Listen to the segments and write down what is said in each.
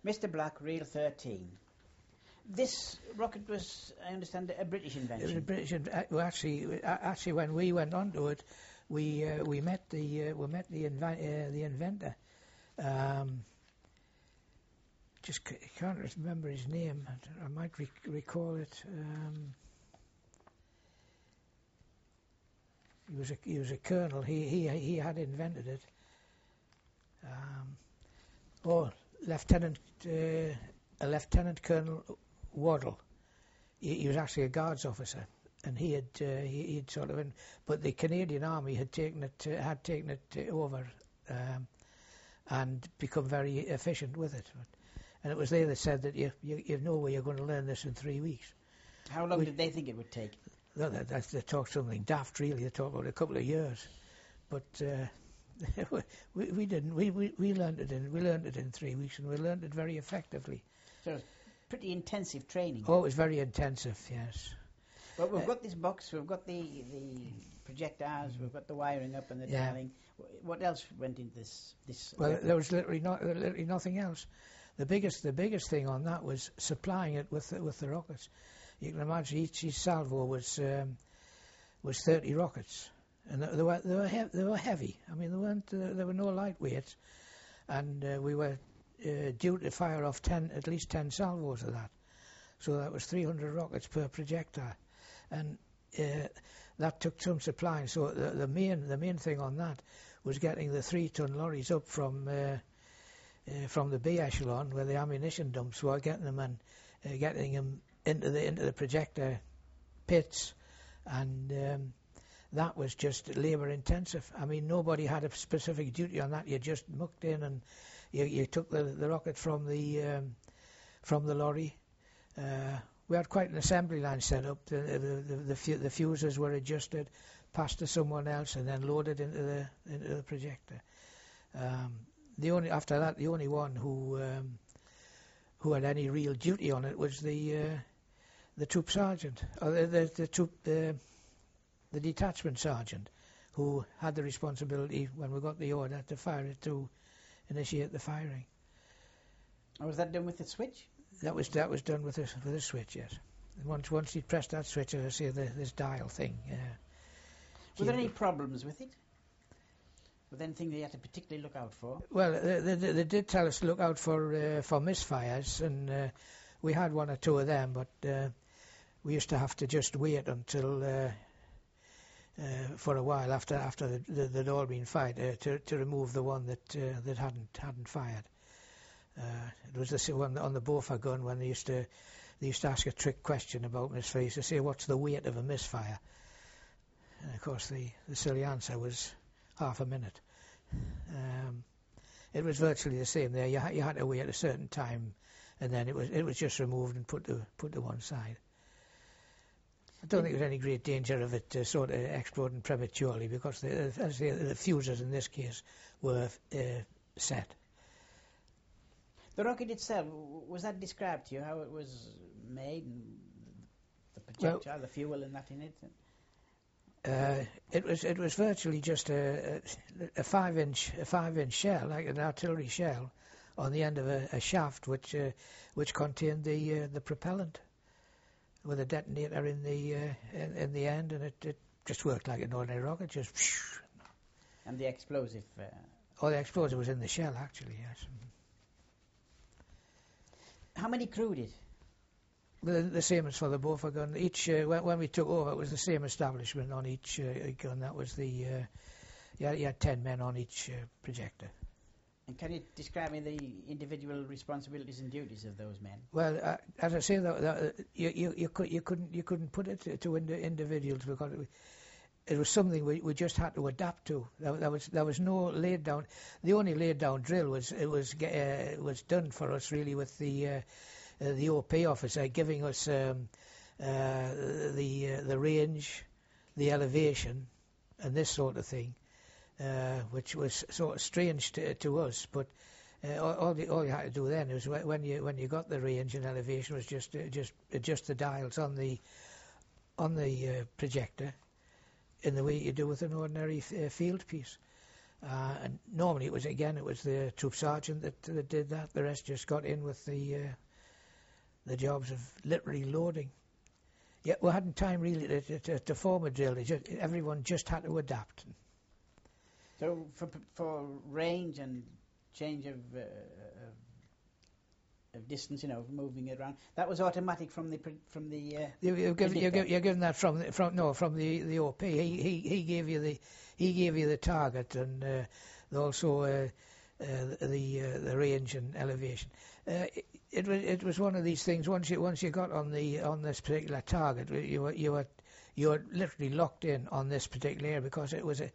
Mr. Black, Reel 13. This rocket was, I understand, a British invention. It was a British. Actually, when we went onto it, we met the inventor. Just can't remember his name. I might recall it. He was a colonel. He had invented it. Lieutenant Colonel Waddle. He was actually a guards officer, and he'd sort of. But the Canadian Army had taken it over, and become very efficient with it. And it was they that said that you know where you're going to learn this in 3 weeks. How long did they think it would take? They talked something daft, really. They talked about a couple of years, but we didn't. We learned it in 3 weeks, and we learned it very effectively. So it was pretty intensive training. Oh, it was very intensive, yes. Well, we've got this box, we've got the projectors, we've got the wiring up and the dialing. What else went into this? Well, there was literally nothing else. The biggest thing on that was supplying it with the rockets. You can imagine each salvo was 30 rockets, and they were heavy. I mean, there were no lightweights, and we were due to fire off at least 10 salvos of that. So that was 300 rockets per projectile, and that took some supplying. So the main thing on that was getting the 3-ton lorries up from the B echelon where the ammunition dumps were, getting them into the projector pits, and that was just labour intensive. I mean, nobody had a specific duty on that. You just mucked in and you took the rocket from the lorry. We had quite an assembly line set up. The fuses were adjusted, passed to someone else, and then loaded into the projector. After that, the only one who had any real duty on it was the troop sergeant, or the detachment sergeant, who had the responsibility when we got the order to fire it to initiate the firing. And was that done with the switch? That was done with a switch, yes. And once he pressed that switch, as I say, this dial thing. Were there any problems with it? Was there anything they had to particularly look out for? Well, they did tell us to look out for misfires, and we had one or two of them, but we used to have to just wait until for a while after they'd all been fired to remove the one that hadn't fired. It was the one on the Boffa gun when they used to ask a trick question about misfire. They used to say, "What's the weight of a misfire?" And of course, the silly answer was half a minute. It was virtually the same there. You had to wait at a certain time, and then it was just removed and put to one side. I don't think there was any great danger of it sort of exploding prematurely, because the fuses in this case were set. The rocket itself, was that described to you, how it was made, and the projectile, the fuel and that in it? It was virtually just a 5-inch shell, like an artillery shell, on the end of a shaft which contained the propellant, with a detonator in the end, and it just worked like an ordinary rocket, just. And the explosive? The explosive was in the shell, actually, yes. How many crew did? The same as for the Boffa gun. Each when we took over, it was the same establishment on each gun. That was you had 10 men on each projector. And can you describe me the individual responsibilities and duties of those men? Well, as I say, you couldn't put it to individuals, because it was something we just had to adapt to. There was no laid down. The only laid down drill was done for us really with the OP officer giving us the range, the elevation, and this sort of thing, which was sort of strange to us. But all you had to do then was when you got the range and elevation was just adjust the dials on the projector in the way you do with an ordinary field piece. And normally it was the troop sergeant that did that. The rest just got in with the jobs of literally loading. Yeah, we hadn't time really to form a drill. Everyone just had to adapt. So for range and change of distance, moving it around, that was automatic from the. You're given that from the OP. He gave you the target and also the range and elevation. It was one of these things. Once you got on this particular target, you were literally locked in on this particular area because it was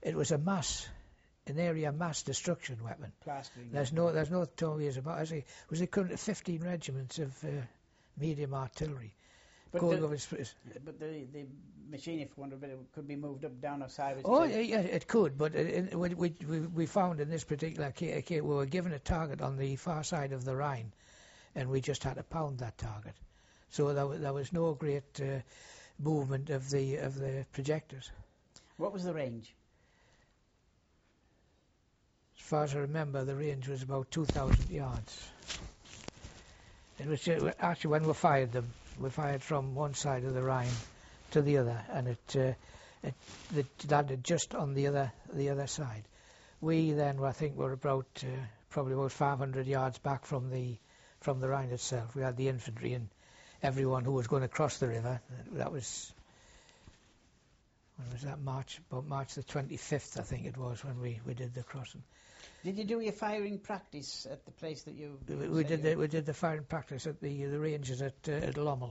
an area mass destruction weapon. Plastering. There's no two ways about it. It was equivalent to 15 regiments of medium artillery. But the machine, if one could be moved up, down, or sideways. Oh, yeah, it could. But we found in this particular case, we were given a target on the far side of the Rhine, and we just had to pound that target. So there was no great movement of the projectors. What was the range? As far as I remember, the range was about 2,000 yards. It was actually when we fired them. We fired from one side of the Rhine to the other, and it landed just on the other side. We then, I think, were probably about 500 yards back from the Rhine itself. We had the infantry and everyone who was going to cross the river. That was, when was that? About March the 25th, I think it was, when we did the crossing. Did you do your firing practice at the place that you? We did the firing practice at the ranges at Lommel,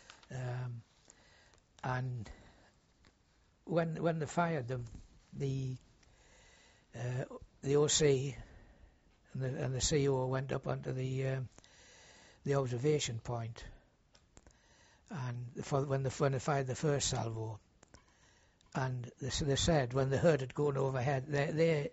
and when they fired them, the OC and the CO went up onto the observation point, and when they fired the first salvo, and they said when they heard it going overhead,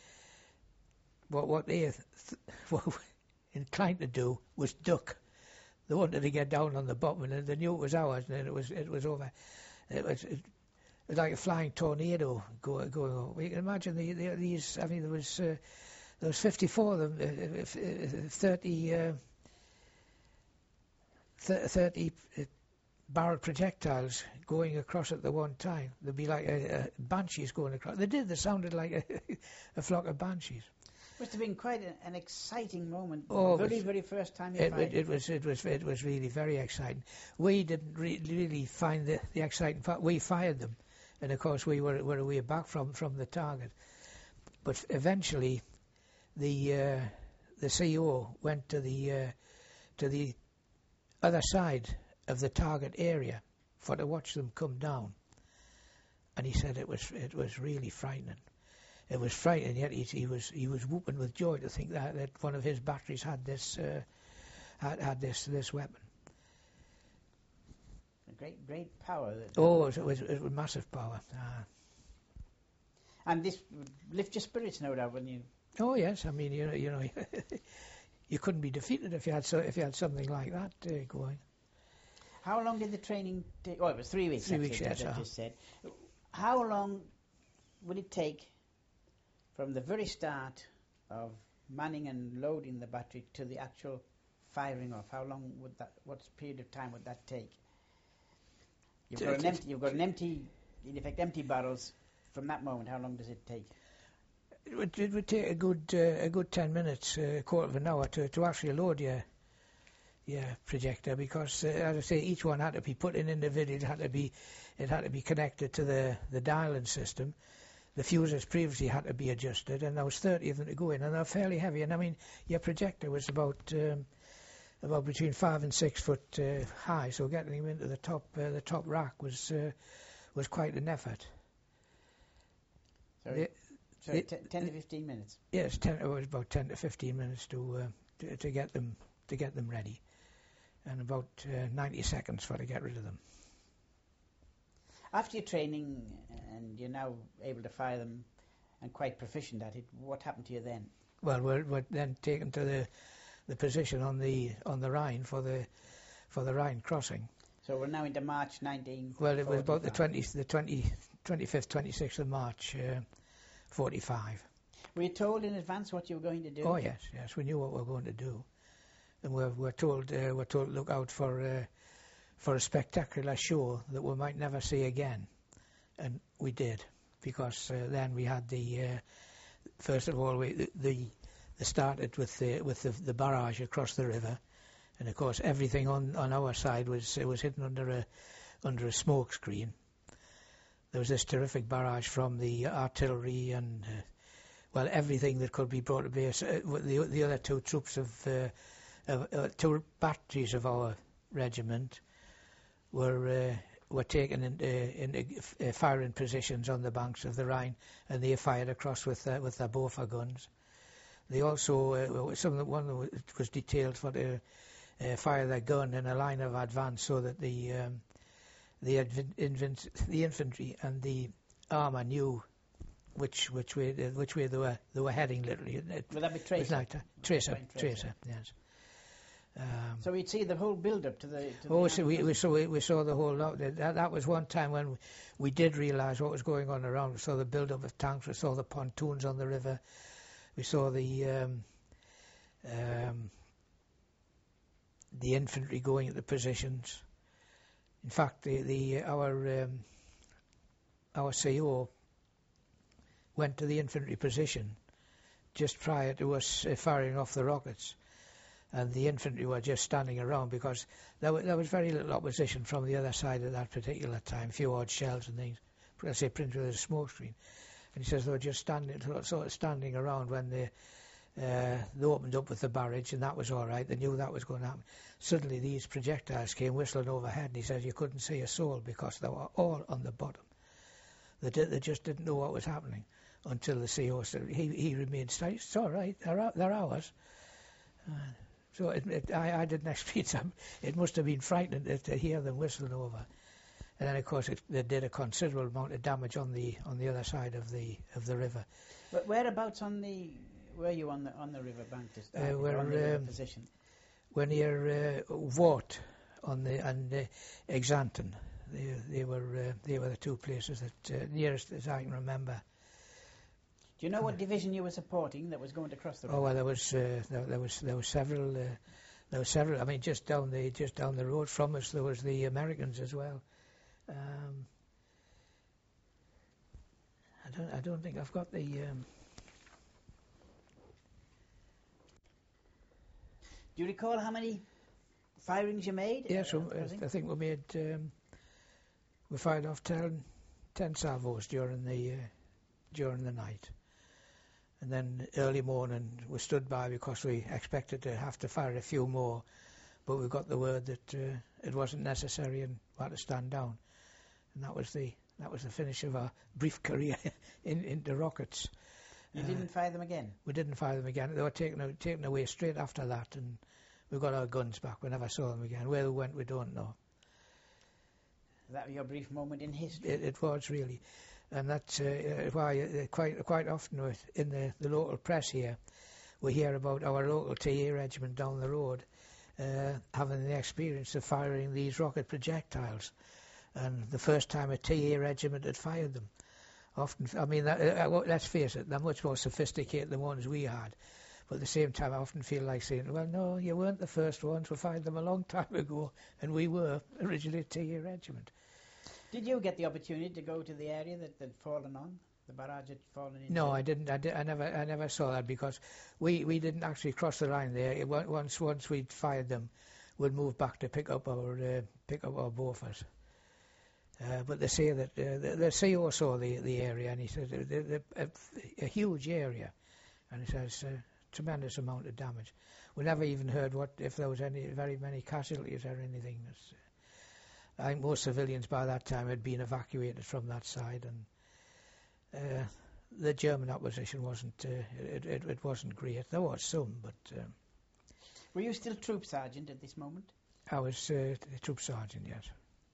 what they were inclined to do was duck. They wanted to get down on the bottom, and they knew it was ours, and it was over. It was like a flying tornado going over. You can imagine these. I mean, there was 54 of them, 30 barrel projectiles going across at the one time. There'd be like banshees going across. They sounded like a flock of banshees. Must have been quite an exciting moment. Oh, very first time you fired. It was really very exciting. We didn't really find the exciting part. We fired them, and of course we were away back from the target. But eventually, the CO went to the other side of the target area to watch them come down, and he said it was really frightening. It was frightening, yet he was whooping with joy to think that one of his batteries had this weapon. A great power. It was massive power. And this would lift your spirits, no doubt, when you. Oh yes, I mean you know you couldn't be defeated if you had something like that going. How long did the training take? Oh, it was 3 weeks. 3 weeks, yes. I just said. How long would it take from the very start of manning and loading the battery to the actual firing off? How long would that? What period of time would that take? You've got an empty, in effect, empty barrels. From that moment, how long does it take? It would take a good 10 minutes, a quarter of an hour to actually load your projector, because as I say, each one had to be put in individually. It had to be connected to the dialing system. The fuses previously had to be adjusted, and there was 30 of them to go in, and they're fairly heavy. And I mean, your projector was about between 5 and 6 foot high, so getting them into the top rack was quite an effort. So 10 to 15 minutes. Yes, it was about 10 to 15 minutes to get them ready, and about 90 seconds to get rid of them. After your training, and you're now able to fire them and quite proficient at it, what happened to you then? Well, we're then taken to the position on the Rhine for the Rhine crossing. So we're now into March 1945. Well, it was about the 25th, 26th of March, 45. Were you told in advance what you were going to do? Oh yes, we knew what we were going to do, and we're told to look out for a spectacular show that we might never see again, and we did, because then we had first of all they started with the barrage across the river, and of course everything on our side was hidden under a smoke screen. There was this terrific barrage from the artillery and everything that could be brought to bear. The other two troops two batteries of our regiment were taken into firing positions on the banks of the Rhine, and they fired across with their Bofor guns. They also one was detailed for to fire their gun in a line of advance, so that the infantry and the armour knew which way they were heading. Literally, Would that be tracer? Tracer, yes. So we'd see the whole build-up to the. We saw the whole lot. That was one time when we did realise what was going on around. We saw the build-up of tanks. We saw the pontoons on the river. We saw the infantry going at the positions. In fact, our CO went to the infantry position just prior to us firing off the rockets, and the infantry were just standing around because there was very little opposition from the other side at that particular time, few odd shells and things. I say printed with a smoke screen, and he says they were just standing around when they opened up with the barrage, and that was all right. They knew that was going to happen. Suddenly these projectiles came whistling overhead, and he says you couldn't see a soul because they were all on the bottom. They just didn't know what was happening until the CO said he remained steady. It's all right, they're ours. So I didn't experience them. It must have been frightening to hear them whistling over. And then of course they did a considerable amount of damage on the other side of the river. But whereabouts were you on the river bank? On the river position? We're near Vort and Exanten. They were the two places that nearest as I can remember. Do you know what division you were supporting that was going to cross the river? Oh well, there was several. There were several. I mean, just down the road from us, there was the Americans as well. I don't think I've got the. Do you recall how many firings you made? Yes, I think we made. We fired off 10 salvos during the night, and then early morning we stood by because we expected to have to fire a few more, but we got the word that it wasn't necessary and we had to stand down, and that was the finish of our brief career in the rockets. You didn't fire them again? We didn't fire them again. They were taken away straight after that, and we got our guns back. We never saw them again. Where they went, we don't know. That was your brief moment in history? It was, really. And that's why quite often in the local press here, we hear about our local TA regiment down the road having the experience of firing these rocket projectiles. And the first time a TA regiment had fired them. Often, I mean, let's face it, they're much more sophisticated than the ones we had. But at the same time, I often feel like saying, well, no, you weren't the first ones. We fired them a long time ago, and we were originally a TA regiment. Did you get the opportunity to go to the area that had fallen on? The barrage had fallen into? No, I didn't. I never saw that because we didn't actually cross the line there. Once we'd fired them, we'd move back to pick up our Bofors. But they say that the CO saw the area, and he said a huge area, and he says tremendous amount of damage. We never even heard if there was very many casualties or anything. I think most civilians by that time had been evacuated from that side, and the German opposition wasn't. It wasn't great. There was some, but. Were you still troop sergeant at this moment? I was troop sergeant, yes.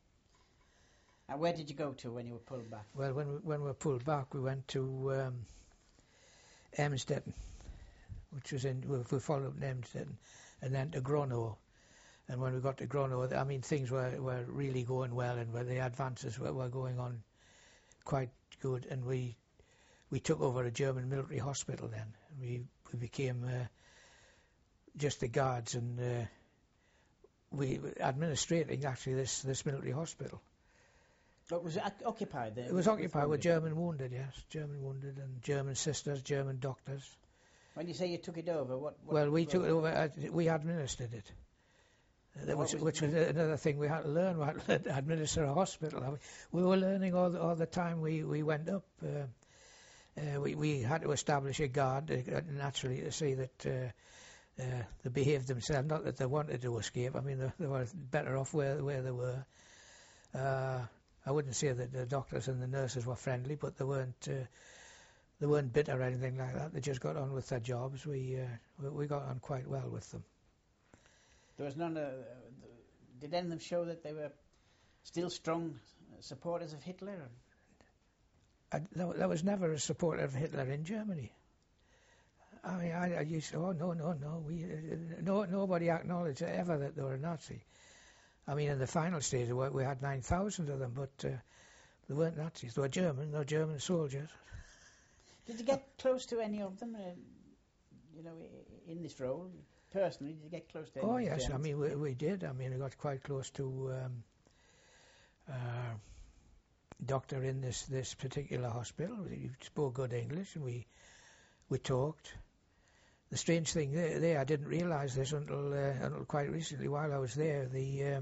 And where did you go to when you were pulled back? Well, when we were pulled back, we went to Emstetten, which was we followed up Emstetten, and then to Grono. And when we got to Grono, I mean, things were really going well, and where the advances were going on quite good. And we we took over a German military hospital then. We became just the guards and we administrating actually this military hospital. But was it occupied then? It was occupied with German wounded, yes. German wounded and German sisters, German doctors. When you say you took it over, what well, we took it over, we administered it. Which was another thing we had to learn. We had to administer a hospital. We were learning all the time we went up. We had to establish a guard, naturally, to see that they behaved themselves. Not that they wanted to escape. I mean, they were better off where they were. I wouldn't say that the doctors and the nurses were friendly, but they weren't bitter or anything like that. They just got on with their jobs. We got on quite well with them. There was none. Did any of them show that they were still strong supporters of Hitler? There was never a supporter of Hitler in Germany. I mean, I used to, no. Nobody acknowledged ever that they were a Nazi. I mean, in the final stage, we had 9,000 of them, but they weren't Nazis. They were German. They were German soldiers. Did you get close to any of them? In this role. Personally, did you get close to? Oh yes, Germans? I mean we did. I mean, we got quite close to doctor in this particular hospital. He spoke good English, and we talked. The strange thing there, I didn't realise this until quite recently. While I was there, the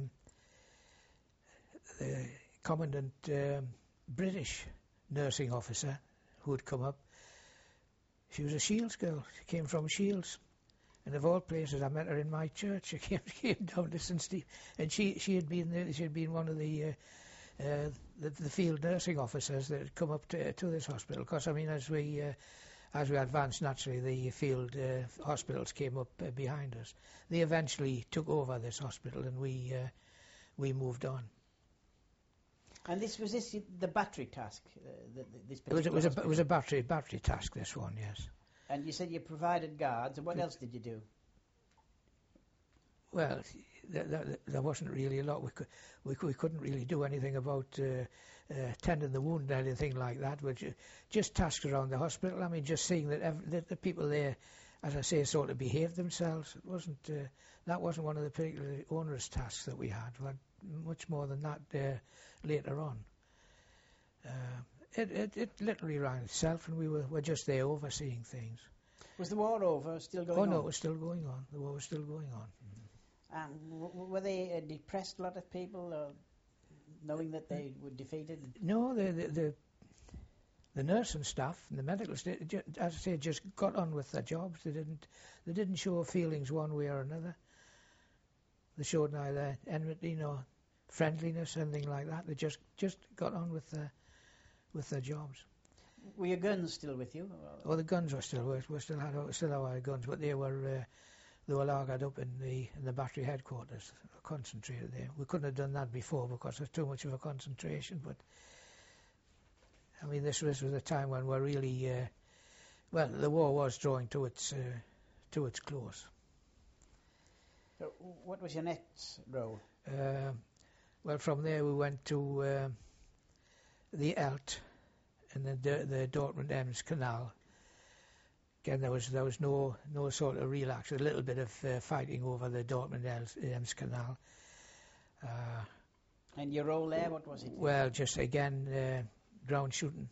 commandant British nursing officer who had come up. She was a Shields girl. She came from Shields. And of all places, I met her in my church. She came down to St. Steve, and she had been one of the field nursing officers that had come up to this hospital. Because I mean, as we advanced, naturally the field hospitals came up behind us. They eventually took over this hospital, and we moved on. And was this the battery task? It was a battery task. This one, yes. And you said you provided guards, and what else did you do? Well, there wasn't really a lot. We couldn't really do anything about tending the wound or anything like that. But just tasks around the hospital. I mean, just seeing that the people there, as I say, sort of behaved themselves. That wasn't one of the particularly onerous tasks that we had. We had much more than that later on. It literally ran itself, and we were just there overseeing things. Was the war over? Still going on? Oh no, it was still going on. The war was still going on. Were they depressed, a lot of people, knowing that they were defeated? No, the nursing staff and the medical staff, as I say, just got on with their jobs. They didn't show feelings one way or another. They showed neither enmity nor friendliness, anything like that. They just got on with their jobs. Were your guns still with you? Oh, the guns were still. We still had our guns, but they were lagered up in the battery headquarters, concentrated there. We couldn't have done that before because there's too much of a concentration. But I mean, this was a time when we're really the war was drawing to its close. So what was your next role? Well, from there we went to the Elst and the Dortmund-Ems Canal. Again, there was no sort of real action. A little bit of fighting over the Dortmund-Ems Canal. And your role there, what was it? Well, just again ground shooting,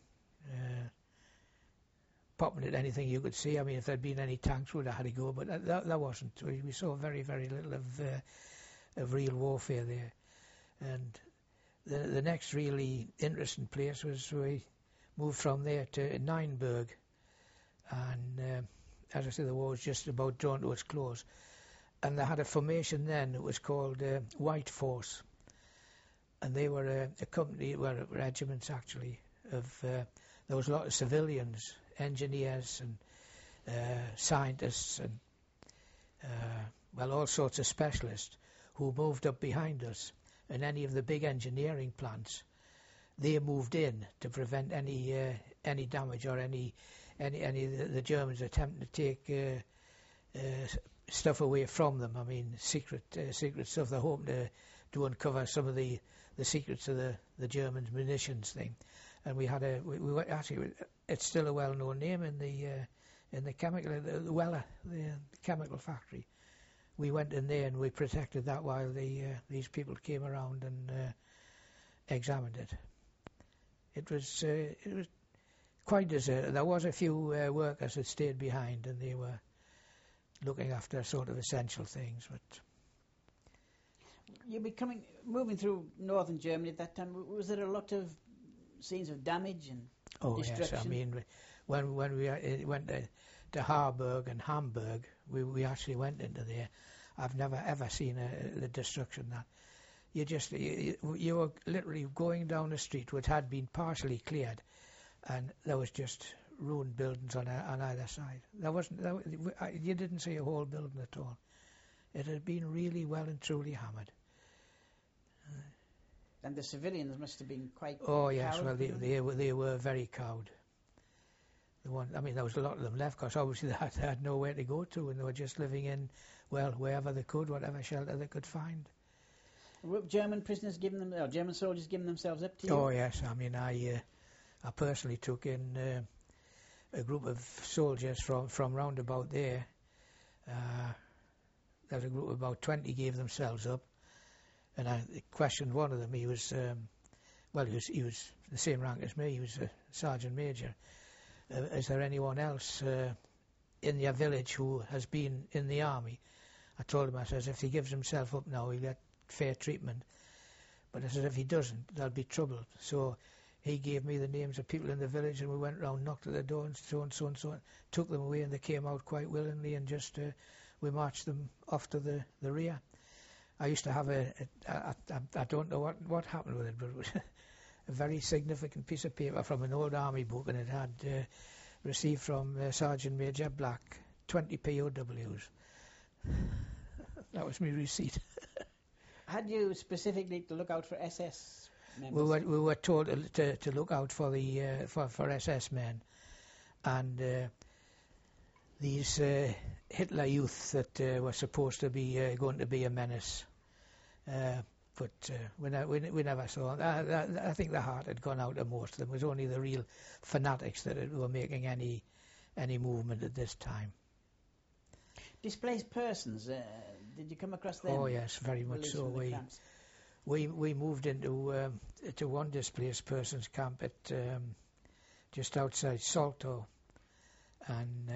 popping at anything you could see. I mean, if there'd been any tanks, we'd have had to go, but that wasn't. We saw very, very little of real warfare there. And the next really interesting place was we moved from there to Nienburg, and as I say, the war was just about drawn to its close, and they had a formation then that was called White Force, and they were a company, regiments actually, there was a lot of civilians, engineers and scientists and all sorts of specialists who moved up behind us. And any of the big engineering plants, they moved in to prevent any damage or any the Germans attempting to take stuff away from them. I mean, secret stuff. They're hoping to uncover some of the secrets of the Germans' munitions thing. and we had actually, it's still a well-known name in the chemical, the Weller, the chemical factory. We went in there and we protected that while these people came around and examined it. It was quite deserted. There was a few workers that stayed behind, and they were looking after sort of essential things. But you moving through northern Germany at that time. Was there a lot of scenes of damage and destruction? Yes. I mean, when we went to Harburg and Hamburg, we actually went into there. I've never ever seen the destruction that. You were literally going down a street which had been partially cleared, and there was just ruined buildings on either side. You didn't see a whole building at all. It had been really well and truly hammered. And the civilians must have been quite. Oh yes, well they were very cowed. There was a lot of them left because obviously they had nowhere to go to, and they were just living in, well, wherever they could, whatever shelter they could find. Were German prisoners German soldiers giving themselves up to you? Oh yes, I mean I personally took in a group of soldiers from round about there. There was a group of about 20 gave themselves up, and I questioned one of them. He was he was the same rank as me. He was a sergeant major. Is there anyone else in your village who has been in the army? I told him, I says, if he gives himself up now, he'll get fair treatment. But I said, if he doesn't, there'll be trouble. So he gave me the names of people in the village, and we went round, knocked at the door, and so and so, took them away, and they came out quite willingly, and just we marched them off to the rear. I used to have I don't know what happened with it, but it was a very significant piece of paper from an old army book, and it had received from Sergeant Major Black 20 POWs. That was my receipt. Had you specifically to look out for SS members? We were told to look out for the for SS men, and these Hitler youth that were supposed to be going to be a menace. But we never saw. I think the heart had gone out of most of them. It was only the real fanatics that were making any movement at this time. Displaced persons, did you come across them? Oh yes, very much so. We moved into to one displaced persons camp at just outside Salto, and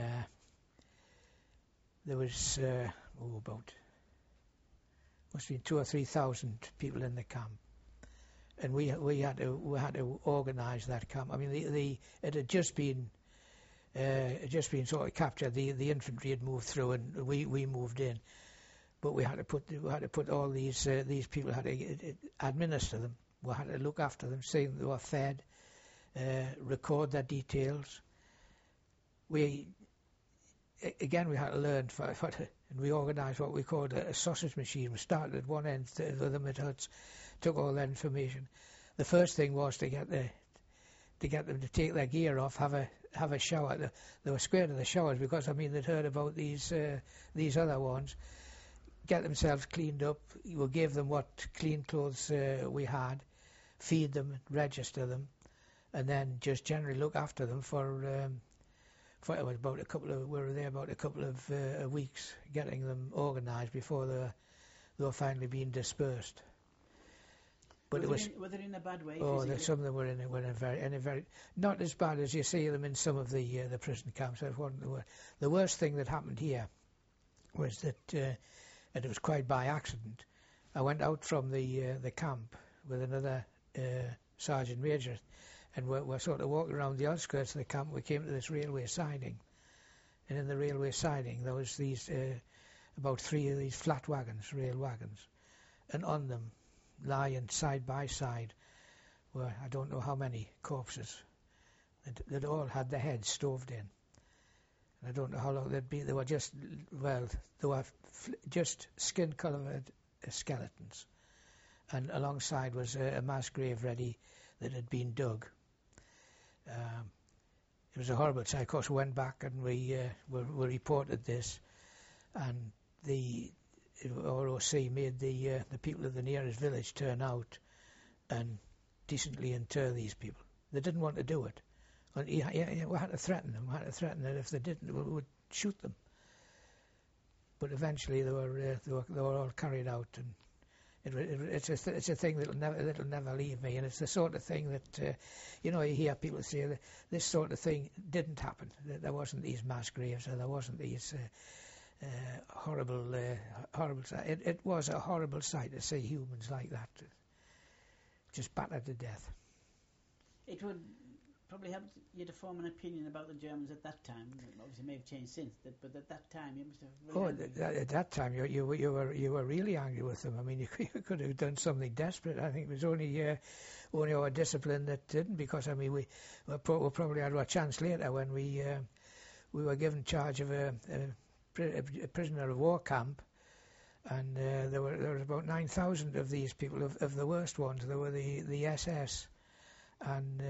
there was about must have been 2,000 or 3,000 people in the camp, and we had to organise that camp. I mean, it had just been sort of captured. The infantry had moved through, and we moved in, but we had to put all these people, had to administer them. We had to look after them, see that they were fed, record their details. We had to learn and we organised what we called a sausage machine. We started at one end of them at huts, took all that information. The first thing was to get them to take their gear off, have a shower. They were scared of the showers because they'd heard about these other ones. Get themselves cleaned up. We gave them what clean clothes we had, feed them, register them, and then just generally look after them for it was about we were there about a couple of weeks, getting them organised before they were finally being dispersed. But were they in a bad way? Oh, some of them were in a very not as bad as you see them in some of the prison camps. The worst thing that happened here was that, and it was quite by accident. I went out from the camp with another sergeant major, and we're sort of walking around the outskirts of the camp. We came to this railway siding, and in the railway siding there was these about 3 of these flat wagons, rail wagons, and on them, lying side by side, were I don't know how many corpses that all had their heads stoved in. And I don't know how long they'd been. They were just just skin-coloured skeletons, and alongside was a mass grave ready that had been dug. It was a horrible sight. Of course, we went back and we reported this, and the ROC made the people of the nearest village turn out and decently inter these people. They didn't want to do it. And we had to threaten them. We had to threaten that if they didn't, we would shoot them. But eventually they were all carried out, and it's a thing that'll never leave me. And it's the sort of thing that you hear people say that this sort of thing didn't happen. There wasn't these mass graves, or there wasn't these horrible. It was a horrible sight to see humans like that, just battered to death. It would probably help you to form an opinion about the Germans at that time. Obviously, it may have changed since, but at that time you must have. At that time, you were really angry with them. I mean, you could have done something desperate. I think it was only our discipline that didn't, because I mean we probably had our chance later when we were given charge of a prisoner of war camp, and there were about 9,000 of these people, of the worst ones. There were the SS and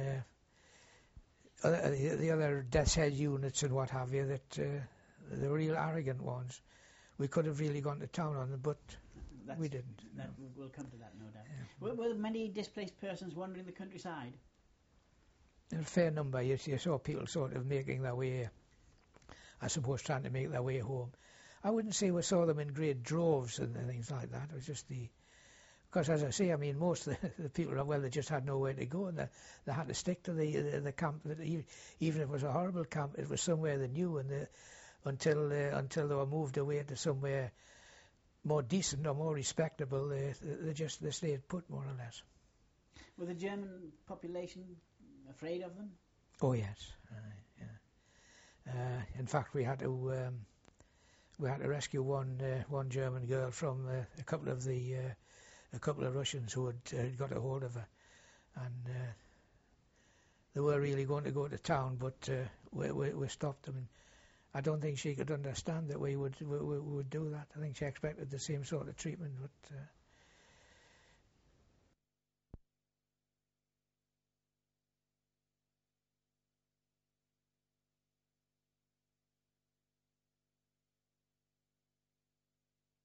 the other death's head units and what have you, that the real arrogant ones. We could have really gone to town on them, but we didn't. We'll come to that, no doubt. Yeah. Were many displaced persons wandering the countryside? A fair number. You saw people sort of making their way, I suppose, trying to make their way home. I wouldn't say we saw them in great droves and things like that. It was just because, as I say, I mean, most of the people, they just had nowhere to go, and they had to stick to the camp. Even if it was a horrible camp, it was somewhere they knew, and until they were moved away to somewhere more decent or more respectable, they stayed put, more or less. Were the German population afraid of them? Oh yes, yeah. In fact, we had to rescue one German girl from a couple of Russians who had got a hold of her, and they were really going to go to town, but we stopped them. And I don't think she could understand that we would do that. I think she expected the same sort of treatment, but